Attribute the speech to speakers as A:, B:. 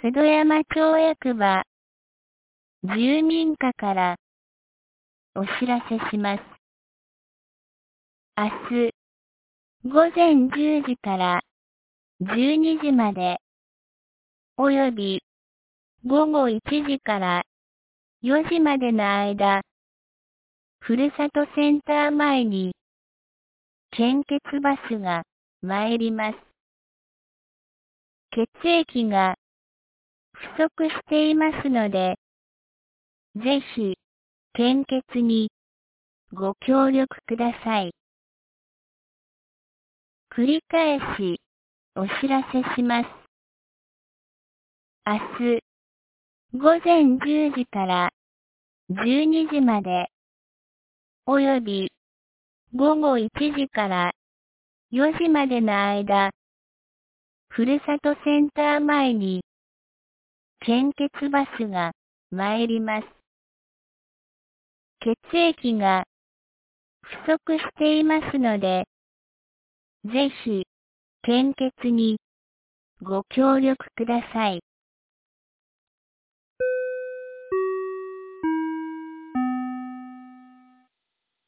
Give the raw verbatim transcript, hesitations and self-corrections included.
A: 津戸山町役場、住民課からお知らせします。明日、午前じゅうじからじゅうにじまで、および午後いちじからよじまでの間、ふるさとセンター前に献血バスが参ります。血液が不足していますので、ぜひ献血にご協力ください。繰り返しお知らせします。明日、午前じゅうじからじゅうにじまで、および午後いちじからよじまでの間、ふるさとセンター前に献血バスが参ります。血液が不足していますので、ぜひ献血にご協力ください。